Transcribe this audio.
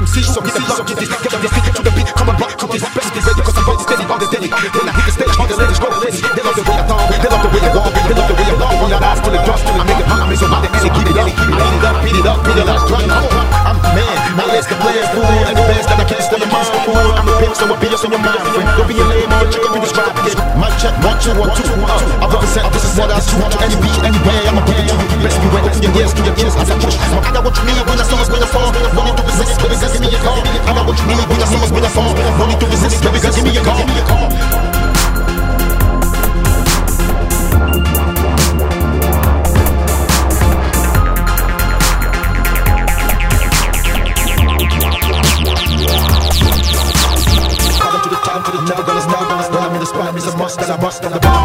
MC, so get the block, get this, get on your feet to the beat, come on, rock to this, best be ready, cause I'm both steady on the daily. When I hit the stage, all the ladies go lazy. They love the way I talk, they love the way I walk, they love the way I walk. One eyes full of dust, I make it hot, I make some money, and keep it up, beat it up, beat the last drum. I'm the man, my legs can play fool, and the best that I can't stay a monster fool. I'm the pimp, so I'll be us in your mind, friend. Don't be a lame or chicken, be described. My check, 1, 2, 1, 2. I represent, this is what I do. To any beat, anywhere, I'm a bring it to you. Best be wet, open your ears, as I push. I got what you need when I saw us, when I fall. No need to resist, baby, girl, give me a call. I got what you need when I saw us, when I fall. No need to resist, baby, girl, give me a call. Never gonna stop, when I'm in the spot, it's a must that I bust on the bar.